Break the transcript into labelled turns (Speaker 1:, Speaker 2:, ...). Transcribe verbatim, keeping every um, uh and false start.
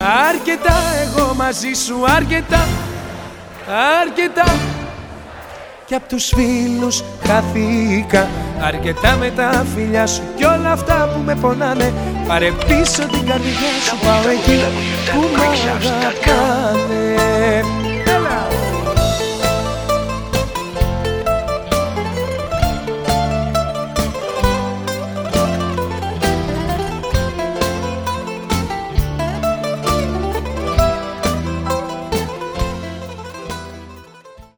Speaker 1: Αρκετά εγώ μαζί σου, αρκετά, αρκετά. Κι απ' τους φίλους χαθήκα. Αρκετά με τα φιλιά σου κι όλα αυτά που με πονάνε. Πάρε πίσω την καρδιά σου, πάω εκεί που μ' αγαπάνε.